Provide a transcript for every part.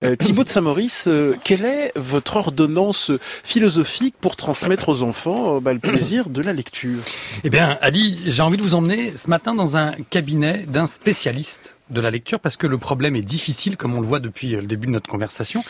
Thibaut de Saint-Maurice, quelle est votre ordonnance philosophique pour transmettre aux enfants le plaisir de la lecture ? Eh bien, Ali, j'ai envie de vous emmener ce matin dans un cabinet d'un spécialiste de la lecture parce que le problème est difficile, comme on le voit depuis le début de notre conversation,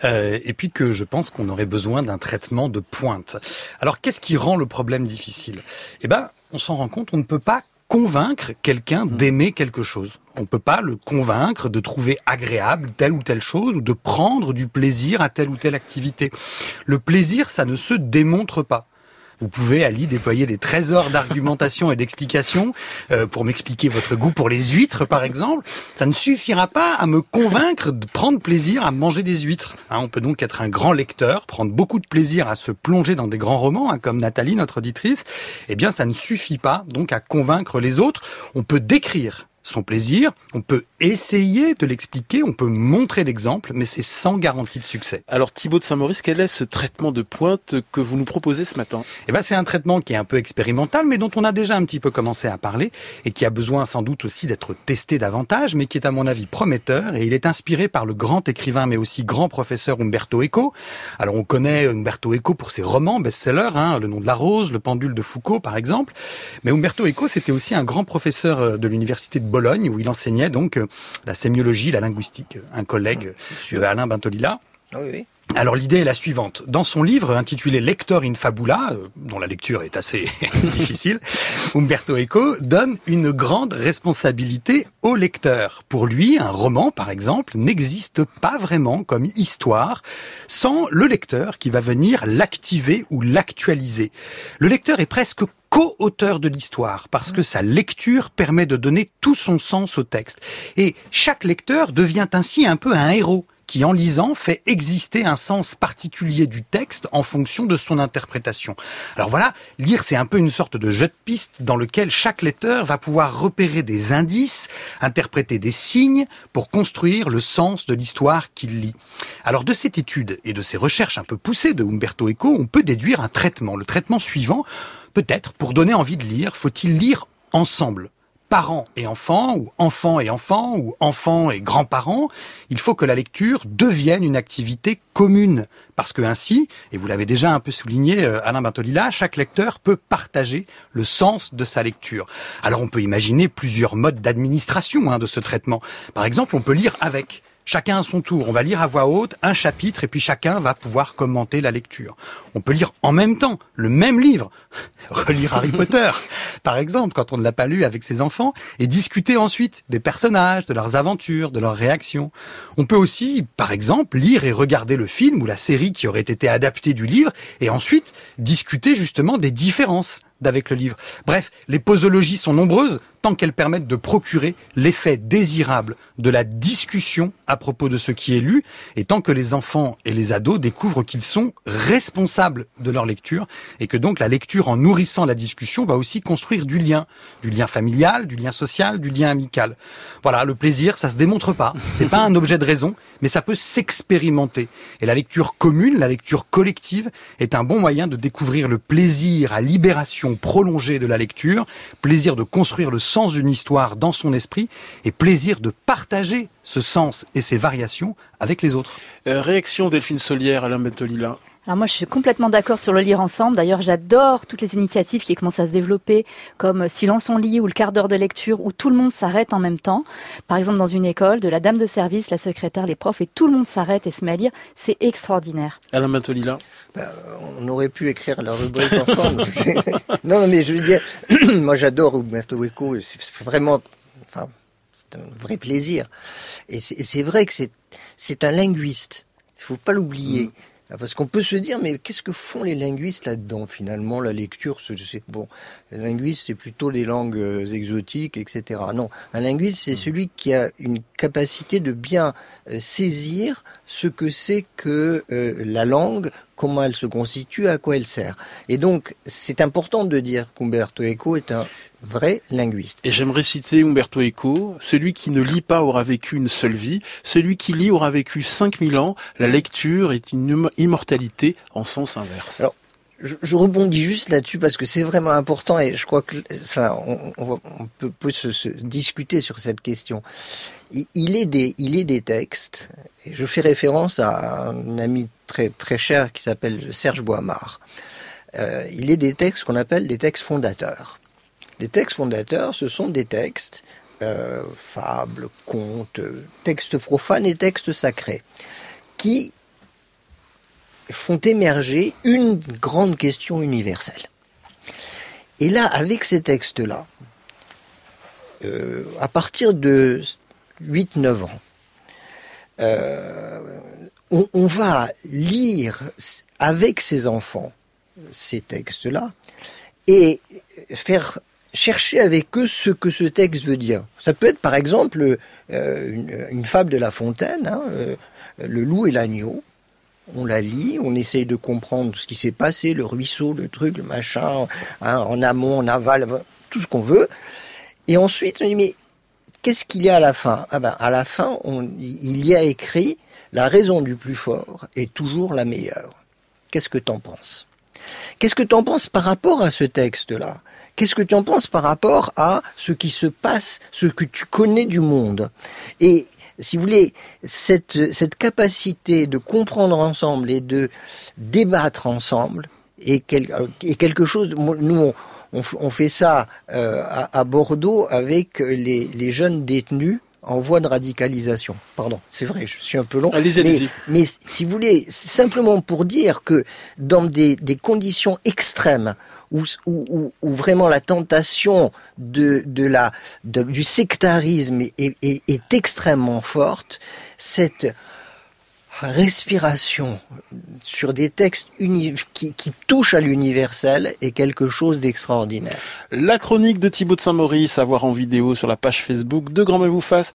et puis que je pense qu'on aurait besoin d'un traitement de pointe. Alors, qu'est-ce qui rend le problème difficile ? Eh ben, on s'en rend compte, on ne peut pas convaincre quelqu'un d'aimer quelque chose. On ne peut pas le convaincre de trouver agréable telle ou telle chose ou de prendre du plaisir à telle ou telle activité. Le plaisir, ça ne se démontre pas. Vous pouvez, Ali, déployer des trésors d'argumentation et d'explication pour m'expliquer votre goût pour les huîtres, par exemple. Ça ne suffira pas à me convaincre de prendre plaisir à manger des huîtres. On peut donc être un grand lecteur, prendre beaucoup de plaisir à se plonger dans des grands romans, comme Nathalie, notre auditrice. Eh bien, ça ne suffit pas donc à convaincre les autres. On peut décrire son plaisir, on peut essayer de l'expliquer, on peut montrer l'exemple, mais c'est sans garantie de succès. Alors Thibaut de Saint-Maurice, quel est ce traitement de pointe que vous nous proposez ce matin ? Eh ben, c'est un traitement qui est un peu expérimental, mais dont on a déjà un petit peu commencé à parler, et qui a besoin sans doute aussi d'être testé davantage, mais qui est à mon avis prometteur, et il est inspiré par le grand écrivain, mais aussi grand professeur Umberto Eco. Alors on connaît Umberto Eco pour ses romans best-sellers, Le nom de la rose, Le pendule de Foucault par exemple, mais Umberto Eco c'était aussi un grand professeur de l'université de Bologne, où il enseignait donc la sémiologie, la linguistique, un collègue de Alain Bentolila. Oui. Alors l'idée est la suivante. Dans son livre intitulé Lector in Fabula, dont la lecture est assez difficile, Umberto Eco donne une grande responsabilité au lecteur. Pour lui, un roman, par exemple, n'existe pas vraiment comme histoire sans le lecteur qui va venir l'activer ou l'actualiser. Le lecteur est presque co-auteur de l'histoire, parce que sa lecture permet de donner tout son sens au texte. Et chaque lecteur devient ainsi un peu un héros, qui, en lisant, fait exister un sens particulier du texte en fonction de son interprétation. Alors voilà, lire, c'est un peu une sorte de jeu de piste dans lequel chaque lecteur va pouvoir repérer des indices, interpréter des signes pour construire le sens de l'histoire qu'il lit. Alors de cette étude et de ces recherches un peu poussées de Umberto Eco, on peut déduire un traitement. Le traitement suivant, peut-être, pour donner envie de lire, faut-il lire ensemble ? Parents et enfants, ou enfants et enfants, ou enfants et grands-parents, il faut que la lecture devienne une activité commune. Parce que ainsi, et vous l'avez déjà un peu souligné, Alain Bentolila, chaque lecteur peut partager le sens de sa lecture. Alors on peut imaginer plusieurs modes d'administration de ce traitement. Par exemple, on peut lire avec. Chacun à son tour, on va lire à voix haute un chapitre et puis chacun va pouvoir commenter la lecture. On peut lire en même temps le même livre, relire Harry Potter, par exemple, quand on ne l'a pas lu avec ses enfants, et discuter ensuite des personnages, de leurs aventures, de leurs réactions. On peut aussi, par exemple, lire et regarder le film ou la série qui aurait été adaptée du livre, et ensuite discuter justement des différences d'avec le livre. Bref, les posologies sont nombreuses, tant qu'elles permettent de procurer l'effet désirable de la discussion à propos de ce qui est lu, et tant que les enfants et les ados découvrent qu'ils sont responsables de leur lecture, et que donc la lecture, en nourrissant la discussion, va aussi construire du lien familial, du lien social, du lien amical. Voilà, le plaisir, ça se démontre pas, c'est pas un objet de raison, mais ça peut s'expérimenter. Et la lecture commune, la lecture collective, est un bon moyen de découvrir le plaisir à libération prolongée de la lecture, plaisir de construire le sens d'une histoire dans son esprit et plaisir de partager ce sens et ses variations avec les autres. Réaction Delphine Solière, Alain Bentolila. Alors moi, je suis complètement d'accord sur le lire ensemble. D'ailleurs, j'adore toutes les initiatives qui commencent à se développer, comme Silence on lit ou le quart d'heure de lecture, où tout le monde s'arrête en même temps. Par exemple, dans une école, de la dame de service, la secrétaire, les profs, et tout le monde s'arrête et se met à lire. C'est extraordinaire. Alain Bentolila. On aurait pu écrire la rubrique ensemble. Non, mais je veux dire, moi j'adore Umberto Eco, c'est vraiment, c'est un vrai plaisir. Et c'est vrai que c'est un linguiste. Il faut pas l'oublier. Parce qu'on peut se dire, mais qu'est-ce que font les linguistes là-dedans, finalement, la lecture, bon, les linguistes, c'est plutôt les langues exotiques, etc. Non, un linguiste, c'est celui qui a une capacité de bien saisir ce que c'est que la langue, comment elle se constitue, à quoi elle sert. Et donc, c'est important de dire qu'Umberto Eco est un vrai linguiste. Et j'aimerais citer Umberto Eco, celui qui ne lit pas aura vécu une seule vie, celui qui lit aura vécu 5000 ans, la lecture est une immortalité en sens inverse. Alors, je rebondis juste là-dessus parce que c'est vraiment important et je crois que ça, on peut se discuter sur cette question. Il est des textes, et je fais référence à un ami très très cher qui s'appelle Serge Boimard. Il est des textes qu'on appelle des textes fondateurs. Les textes fondateurs, ce sont des textes, fables, contes, textes profanes et textes sacrés, qui font émerger une grande question universelle. Et là, avec ces textes-là, à partir de 8-9 ans, on va lire avec ses enfants ces textes-là et faire chercher avec eux ce que ce texte veut dire. Ça peut être par exemple une fable de La Fontaine, hein, le loup et l'agneau. On la lit, on essaye de comprendre ce qui s'est passé, le ruisseau, le truc, le machin, hein, en amont, en aval, tout ce qu'on veut. Et ensuite, on dit, mais qu'est-ce qu'il y a à la fin? Ah ben, à la fin, il y a écrit « La raison du plus fort est toujours la meilleure ». Qu'est-ce que t'en penses? Qu'est-ce que t'en penses par rapport à ce texte-là? Qu'est-ce que tu en penses par rapport à ce qui se passe, ce que tu connais du monde? Et si vous voulez, cette capacité de comprendre ensemble et de débattre ensemble est quelque chose. Nous, on fait ça à Bordeaux avec les jeunes détenus en voie de radicalisation. Pardon, c'est vrai, je suis un peu long. Allez-y. Mais si vous voulez, simplement pour dire que dans des conditions extrêmes, où vraiment la tentation du sectarisme est extrêmement forte, cette respiration sur des textes qui touchent à l'universel est quelque chose d'extraordinaire. La chronique de Thibaut de Saint-Maurice à voir en vidéo sur la page Facebook de Grand Bien vous fasse